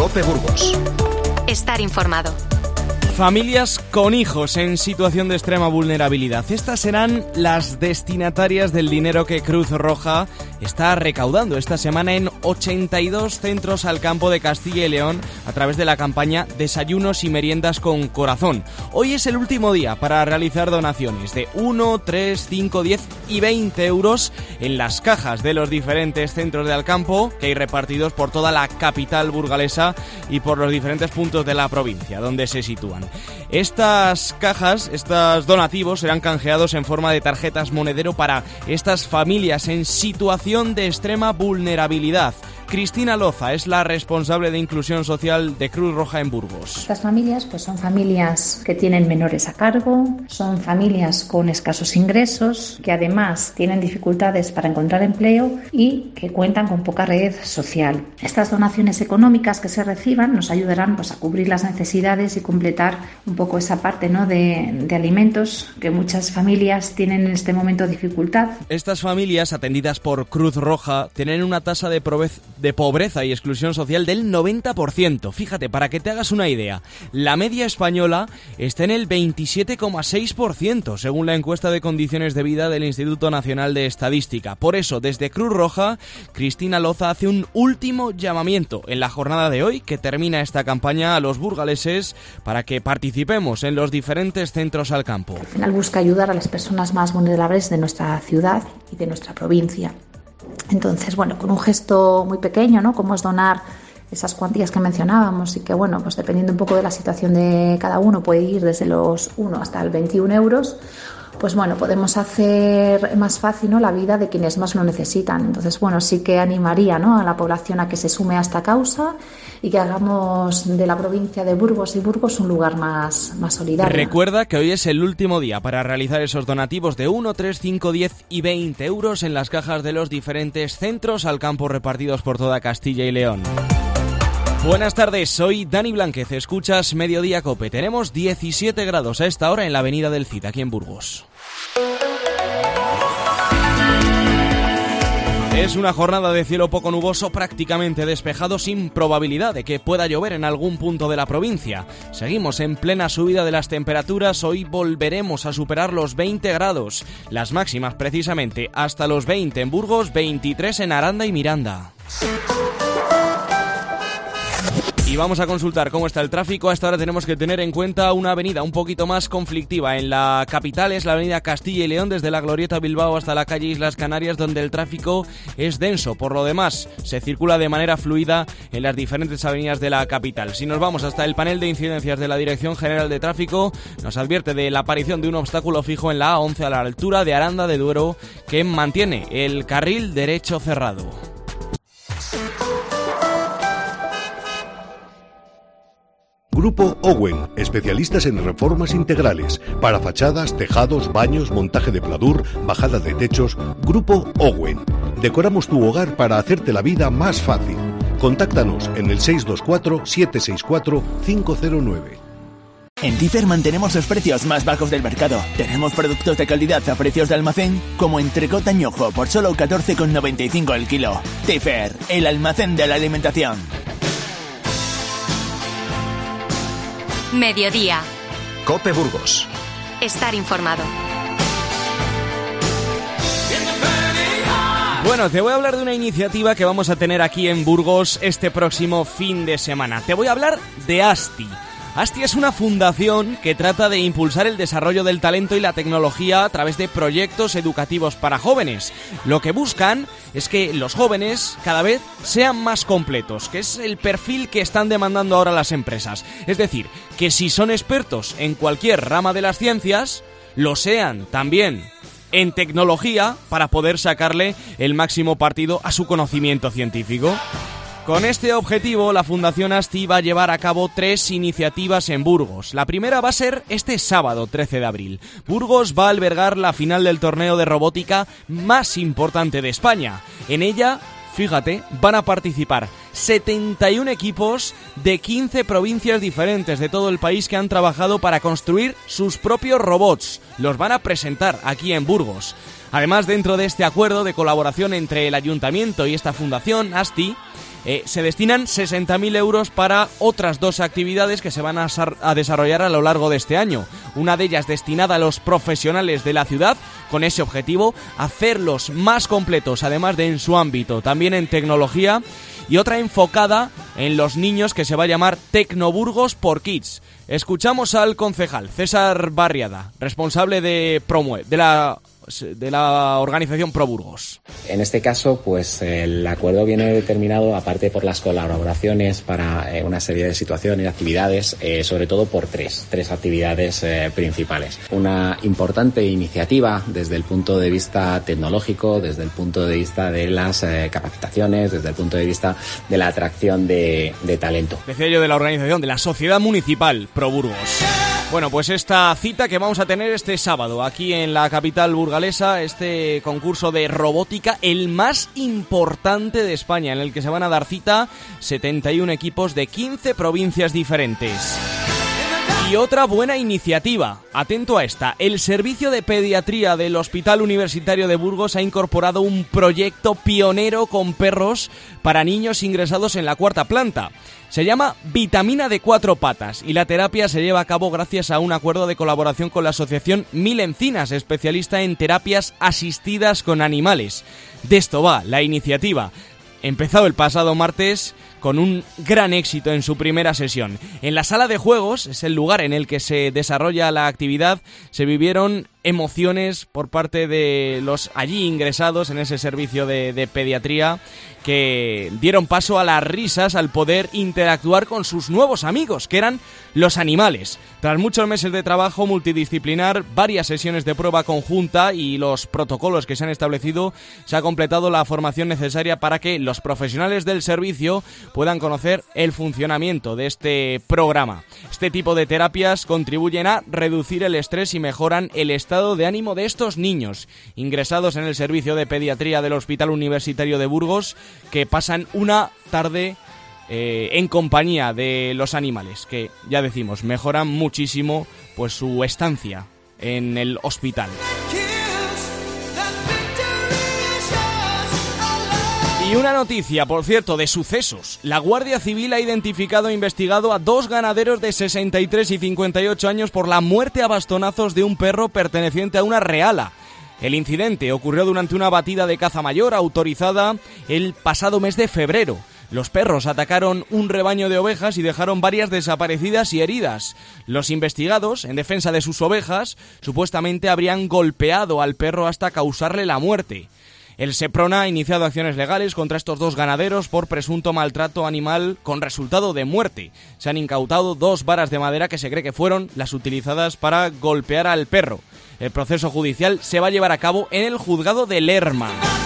COPE Burgos. Estar informado. Familias con hijos en situación de extrema vulnerabilidad. Estas serán las destinatarias del dinero que Cruz Roja está recaudando esta semana en 82 centros al campo de Castilla y León a través de la campaña Desayunos y Meriendas con Corazón. Hoy es el último día para realizar donaciones de 1, 3, 5, 10 y 20 euros en las cajas de los diferentes centros de Alcampo que hay repartidos por toda la capital burgalesa y por los diferentes puntos de la provincia donde se sitúan. Estas cajas, estos donativos serán canjeados en forma de tarjetas monedero para estas familias en situación de extrema vulnerabilidad. Cristina Loza es la responsable de inclusión social de Cruz Roja en Burgos. Estas familias son familias que tienen menores a cargo, son familias con escasos ingresos, que además tienen dificultades para encontrar empleo y que cuentan con poca red social. Estas donaciones económicas que se reciban nos ayudarán a cubrir las necesidades y completar un poco esa parte, ¿no?, de alimentos que muchas familias tienen en este momento dificultad. Estas familias atendidas por Cruz Roja tienen una tasa de pobreza y exclusión social del 90%. Fíjate, para que te hagas una idea, la media española está en el 27,6%, según la encuesta de condiciones de vida del Instituto Nacional de Estadística. Por eso, desde Cruz Roja, Cristina Loza hace un último llamamiento en la jornada de hoy, que termina esta campaña, a los burgaleses para que participemos en los diferentes centros al campo. Al final busca ayudar a las personas más vulnerables de nuestra ciudad y de nuestra provincia. Entonces, con un gesto muy pequeño, ¿no?, como es donar esas cuantías que mencionábamos y que, dependiendo un poco de la situación de cada uno, puede ir desde los 1 hasta el 21 euros, podemos hacer más fácil, ¿no?, la vida de quienes más lo necesitan. Entonces, sí que animaría, ¿no?, a la población a que se sume a esta causa y que hagamos de la provincia de Burgos y Burgos un lugar más solidario. Recuerda que hoy es el último día para realizar esos donativos de 1, 3, 5, 10 y 20 euros en las cajas de los diferentes centros al campo repartidos por toda Castilla y León. Buenas tardes, soy Dani Blánquez, escuchas Mediodía Cope. Tenemos 17 grados a esta hora en la avenida del Cid, aquí en Burgos. Es una jornada de cielo poco nuboso, prácticamente despejado, sin probabilidad de que pueda llover en algún punto de la provincia. Seguimos en plena subida de las temperaturas, hoy volveremos a superar los 20 grados, las máximas precisamente hasta los 20 en Burgos, 23 en Aranda y Miranda. Y vamos a consultar cómo está el tráfico. A esta hora tenemos que tener en cuenta una avenida un poquito más conflictiva. En la capital es la avenida Castilla y León, desde la Glorieta Bilbao hasta la calle Islas Canarias, donde el tráfico es denso. Por lo demás, se circula de manera fluida en las diferentes avenidas de la capital. Si nos vamos hasta el panel de incidencias de la Dirección General de Tráfico, nos advierte de la aparición de un obstáculo fijo en la A11 a la altura de Aranda de Duero, que mantiene el carril derecho cerrado. Grupo Owen, especialistas en reformas integrales, para fachadas, tejados, baños, montaje de pladur, bajada de techos. Grupo Owen. Decoramos tu hogar para hacerte la vida más fácil. Contáctanos en el 624-764-509. En Tifer mantenemos los precios más bajos del mercado. Tenemos productos de calidad a precios de almacén, como entrecot añojo por solo 14,95 el kilo. Tifer, el almacén de la alimentación. Mediodía. COPE Burgos. Estar informado. Bueno, te voy a hablar de una iniciativa que vamos a tener aquí en Burgos este próximo fin de semana. Te voy a hablar de ASTI. ASTI es una fundación que trata de impulsar el desarrollo del talento y la tecnología a través de proyectos educativos para jóvenes. Lo que buscan es que los jóvenes cada vez sean más completos, que es el perfil que están demandando ahora las empresas. Es decir, que si son expertos en cualquier rama de las ciencias, lo sean también en tecnología para poder sacarle el máximo partido a su conocimiento científico. Con este objetivo, la Fundación ASTI va a llevar a cabo 3 iniciativas en Burgos. La primera va a ser este sábado, 13 de abril. Burgos va a albergar la final del torneo de robótica más importante de España. En ella, fíjate, van a participar 71 equipos de 15 provincias diferentes de todo el país que han trabajado para construir sus propios robots. Los van a presentar aquí en Burgos. Además, dentro de este acuerdo de colaboración entre el Ayuntamiento y esta Fundación ASTI, se destinan 60.000 euros para otras 2 actividades que se van a desarrollar a lo largo de este año. Una de ellas destinada a los profesionales de la ciudad, con ese objetivo, hacerlos más completos, además de en su ámbito, también en tecnología, y otra enfocada en los niños que se va a llamar Tecnoburgos por Kids. Escuchamos al concejal César Barriada, responsable de la organización ProBurgos. En este caso, pues el acuerdo viene determinado, aparte por las colaboraciones para una serie de situaciones y actividades, sobre todo por tres actividades principales. Una importante iniciativa desde el punto de vista tecnológico, desde el punto de vista de las capacitaciones, desde el punto de vista de la atracción de talento. Decía yo de la organización de la Sociedad Municipal ProBurgos. Bueno, pues esta cita que vamos a tener este sábado aquí en la capital burgalesa, este concurso de robótica, el más importante de España, en el que se van a dar cita 71 equipos de 15 provincias diferentes. Y otra buena iniciativa, atento a esta, el Servicio de Pediatría del Hospital Universitario de Burgos ha incorporado un proyecto pionero con perros para niños ingresados en la 4ª planta. Se llama Vitamina de 4 patas y la terapia se lleva a cabo gracias a un acuerdo de colaboración con la asociación Mil Encinas, especialista en terapias asistidas con animales. De esto va la iniciativa. Empezado el pasado martes con un gran éxito en su primera sesión. En la sala de juegos, es el lugar en el que se desarrolla la actividad, se vivieron emociones por parte de los allí ingresados en ese servicio de pediatría, que dieron paso a las risas al poder interactuar con sus nuevos amigos, que eran los animales. Tras muchos meses de trabajo multidisciplinar, varias sesiones de prueba conjunta y los protocolos que se han establecido, se ha completado la formación necesaria para que los profesionales del servicio puedan conocer el funcionamiento de este programa. Este tipo de terapias contribuyen a reducir el estrés y mejoran el estado de ánimo de estos niños ingresados en el servicio de pediatría del Hospital Universitario de Burgos, que pasan una tarde en compañía de los animales, que ya decimos, mejoran muchísimo pues su estancia en el hospital. Y una noticia, por cierto, de sucesos. La Guardia Civil ha identificado e investigado a 2 ganaderos de 63 y 58 años por la muerte a bastonazos de un perro perteneciente a una reala. El incidente ocurrió durante una batida de caza mayor autorizada el pasado mes de febrero. Los perros atacaron un rebaño de ovejas y dejaron varias desaparecidas y heridas. Los investigados, en defensa de sus ovejas, supuestamente habrían golpeado al perro hasta causarle la muerte. El Seprona ha iniciado acciones legales contra estos 2 ganaderos por presunto maltrato animal con resultado de muerte. Se han incautado 2 varas de madera que se cree que fueron las utilizadas para golpear al perro. El proceso judicial se va a llevar a cabo en el juzgado de Lerma.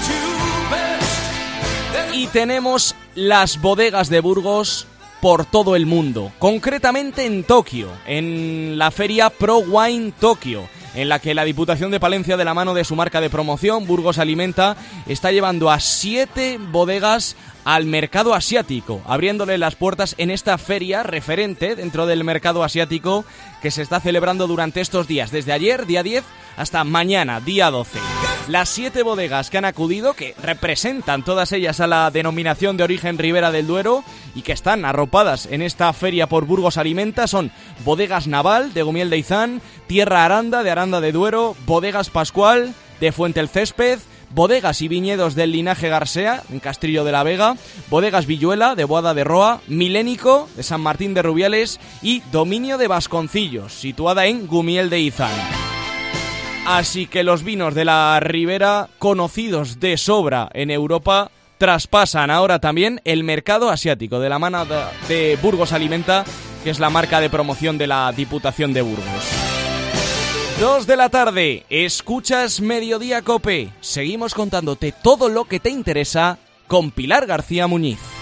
Y tenemos las bodegas de Burgos por todo el mundo, concretamente en Tokio, en la feria Pro Wine Tokio, en la que la Diputación de Palencia, de la mano de su marca de promoción, Burgos Alimenta, está llevando a 7 bodegas al mercado asiático, abriéndole las puertas en esta feria referente dentro del mercado asiático que se está celebrando durante estos días, desde ayer, día 10, hasta mañana, día 12. Las 7 bodegas que han acudido, que representan todas ellas a la denominación de origen Ribera del Duero y que están arropadas en esta feria por Burgos Alimenta, son Bodegas Naval, de Gumiel de Izán, Tierra Aranda, de Aranda de Duero, Bodegas Pascual, de Fuente el Césped, Bodegas y viñedos del linaje Garsea, en Castrillo de la Vega, Bodegas Villuela, de Boada de Roa, Milénico, de San Martín de Rubiales y Dominio de Vasconcillos, situada en Gumiel de Izán. Así que los vinos de la Ribera, conocidos de sobra en Europa, traspasan ahora también el mercado asiático de la mano de Burgos Alimenta, que es la marca de promoción de la Diputación de Burgos. 2 de la tarde, escuchas Mediodía Cope. Seguimos contándote todo lo que te interesa con Pilar García Muñiz.